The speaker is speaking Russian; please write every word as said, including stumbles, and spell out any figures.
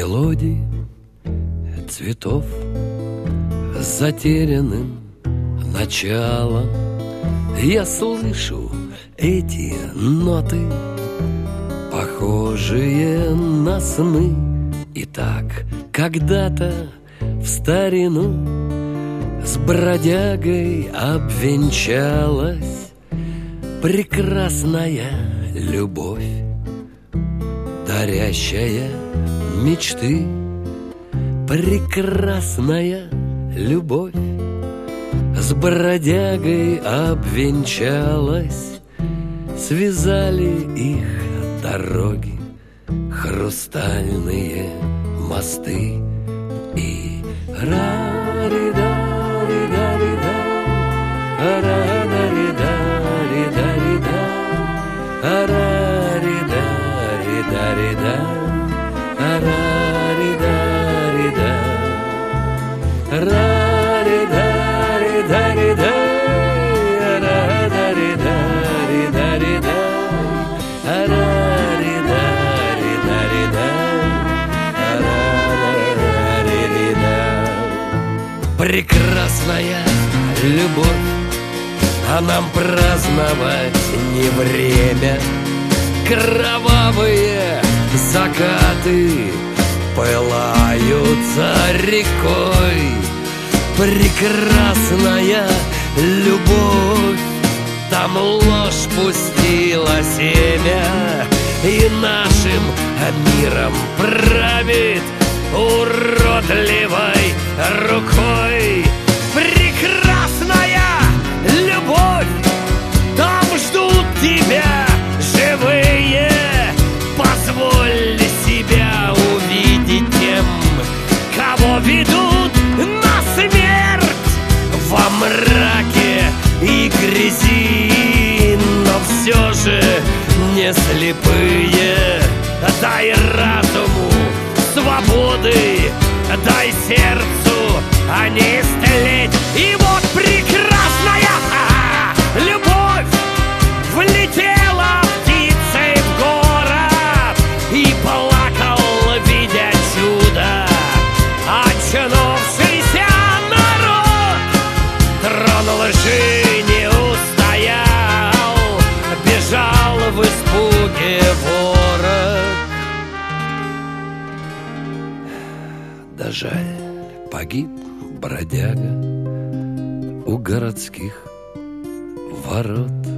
мелодии цветов с затерянным началом. Я слышу эти ноты, похожие на сны. И так когда-то в старину с бродягой обвенчалась прекрасная любовь, дарящая мечты. Прекрасная любовь с бродягой обвенчалась, связали их дороги, хрустальные мосты. И ра-ри-да-ри-да-ри-да, ра-ри-да-ри-да-ри-да, ра-ри-да-ри-да-ри-да, ра-ри-да-ри-да, ра-ри-да-ри-да-ри-да, ра-ри-да-ри-да-ри-да, прекрасная любовь, а нам праздновать не время. Кровавые закаты пылаются рекой. Прекрасная любовь, там ложь пустила семя, и нашим миром правит уродливой рукой. Прекрасная любовь, там ждут тебя живые. Позволь себя увидеть тем, кого ведут на смерть во мраке и грязи, но все же не слепые. Дай разуму свободы, дай сердцу, а не истлеть. И вот прекрасная любовь влетела птицей в город и плакал, видя чудо, очнувшийся народ. Трон лжи не устоял, бежал в испуге ворот. Да жаль, погиб бродяга у городских ворот.